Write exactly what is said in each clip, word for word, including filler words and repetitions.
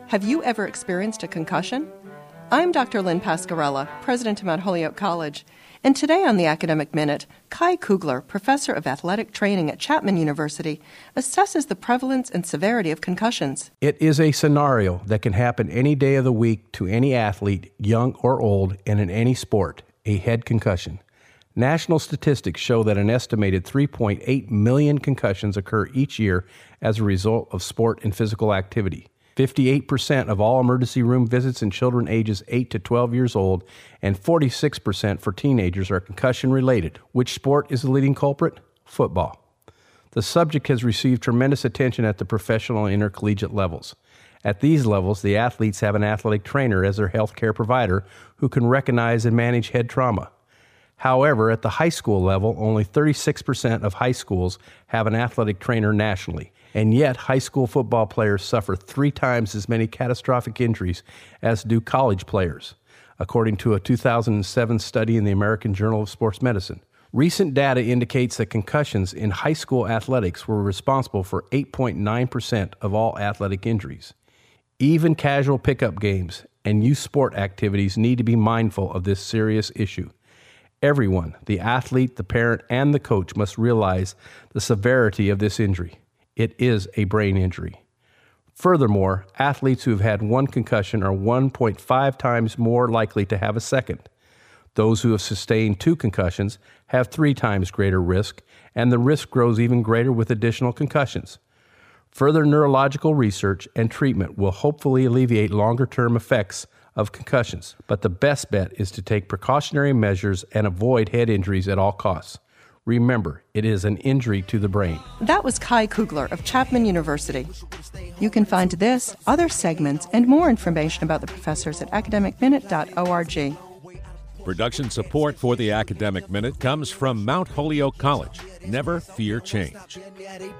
Have you ever experienced a concussion? I'm Doctor Lynn Pascarella, president of Mount Holyoke College, and today on the Academic Minute, Kai Kugler, professor of athletic training at Chapman University, assesses the prevalence and severity of concussions. It is a scenario that can happen any day of the week to any athlete, young or old, and in any sport, a head concussion. National statistics show that an estimated three point eight million concussions occur each year as a result of sport and physical activity. fifty-eight percent of all emergency room visits in children ages eight to twelve years old and forty-six percent for teenagers are concussion-related. Which sport is the leading culprit? Football. The subject has received tremendous attention at the professional and intercollegiate levels. At these levels, the athletes have an athletic trainer as their healthcare provider who can recognize and manage head trauma. However, at the high school level, only thirty-six percent of high schools have an athletic trainer nationally, and yet high school football players suffer three times as many catastrophic injuries as do college players, according to a two thousand seven study in the American Journal of Sports Medicine. Recent data indicates that concussions in high school athletics were responsible for eight point nine percent of all athletic injuries. Even casual pickup games and youth sport activities need to be mindful of this serious issue. Everyone, the athlete, the parent, and the coach must realize the severity of this injury. It is a brain injury. Furthermore, athletes who have had one concussion are one point five times more likely to have a second. Those who have sustained two concussions have three times greater risk, and the risk grows even greater with additional concussions. Further neurological research and treatment will hopefully alleviate longer-term effects of concussions, but the best bet is to take precautionary measures and avoid head injuries at all costs. Remember, it is an injury to the brain. That was Kai Kugler of Chapman University. You can find this, other segments, and more information about the professors at academic minute dot org. Production support for the Academic Minute comes from Mount Holyoke College. Never fear change. Now you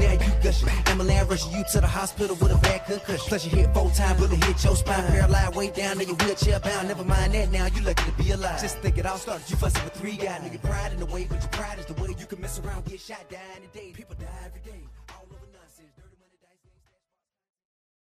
rushing you to the hospital with a bad concussion. Plus you hit four times, bullet hit your spine, paralyzed way down, nigga wheelchair bound. Never mind that now, you lucky to be alive. Just think it all started, you fussing with three guys. Nigga pride in the way, but your pride is the way you can mess around, get shot, die in the day. People die every day.